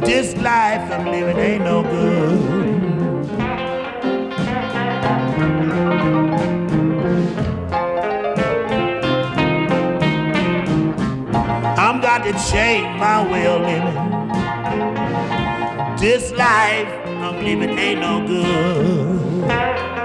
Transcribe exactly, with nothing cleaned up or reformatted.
This life I'm living ain't no good. I'm got to change my way of living. This life I'm living ain't no good.